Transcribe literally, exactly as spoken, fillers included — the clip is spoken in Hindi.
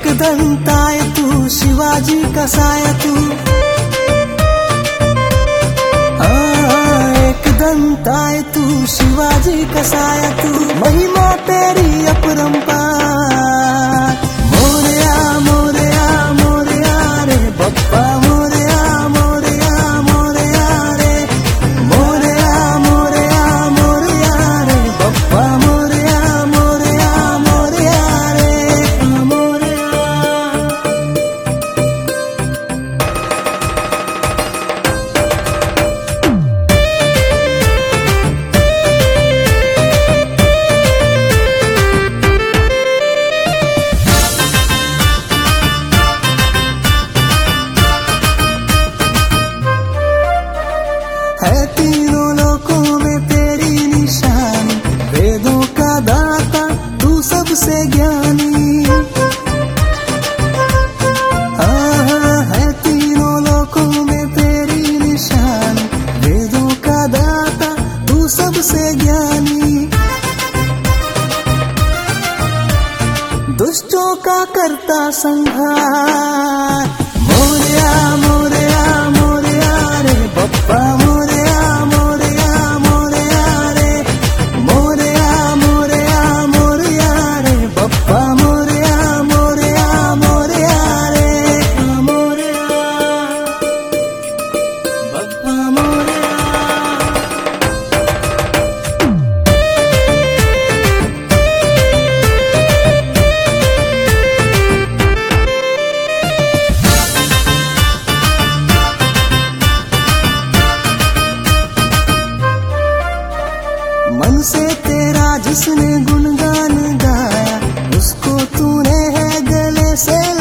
एक दंताय तू शिवाजी का साया तू, एक दंताय तू शिवाजी का साया तू, महिमा तेरी अपरंपार। मोरया मोरया मोरया रे बप्पा मोरया मोरया मोरया रे, मोरया मोरया मोरया रे बप्पा मोरया मोरया मोरया रे मोरया। है तीनों लोकों में तेरी निशानी, वेदों का दाता तू सबसे ज्ञानी। हाँ है तीनों लोकों में तेरी निशानी, वेदों का दाता तू सबसे ज्ञानी। दुष्टों का करता संहार, मोरया मोरया मोरया रे बप्पा मोरया मोरया मोरया रे, मोरया मोरया मोरया रे बप्पा मोरया मोरया मोरया रे मोरया बप्पा मोरया। मन से तेरा जिसने गुणगान गाया, उसको तूने है गले से